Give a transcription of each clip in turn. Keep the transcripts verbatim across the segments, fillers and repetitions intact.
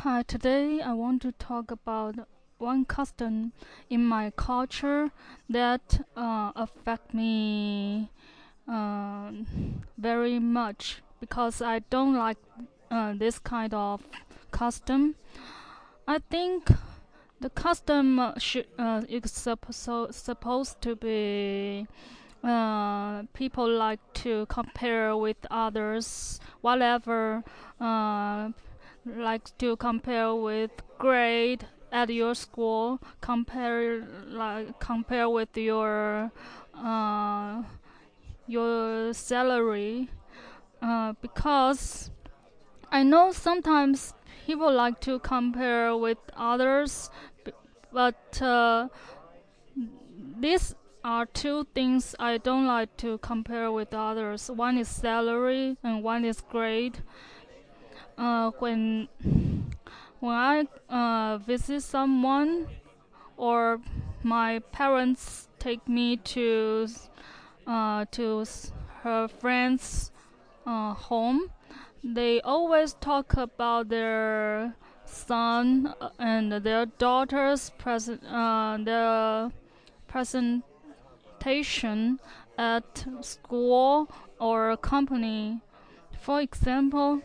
Hi, today I want to talk about one custom in my culture that uh, affect me uh, very much because I don't like uh, this kind of custom. I think the custom uh, should uh, is suppo- supposed to be uh, people like to compare with others, whatever, uh, like to compare with grade at your school, compare like compare with your uh, your salary, uh, because I know sometimes people like to compare with others, b- but uh, these are two things I don't like to compare with others. One is salary and one is grade. Uh, when when I uh, visit someone or my parents take me to uh, to her friend's uh, home, they always talk about their son uh, and their daughter's present uh, their presentation at school or company. For example,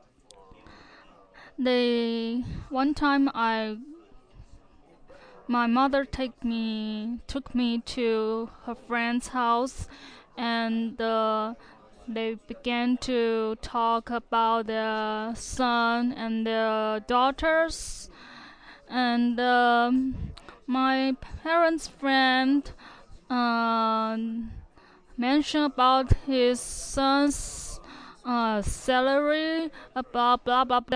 they one time I my mother take me took me to her friend's house, and uh, they began to talk about their son and their daughters, and um, my parents' friend uh, mentioned about his son's uh, salary, uh, blah blah blah.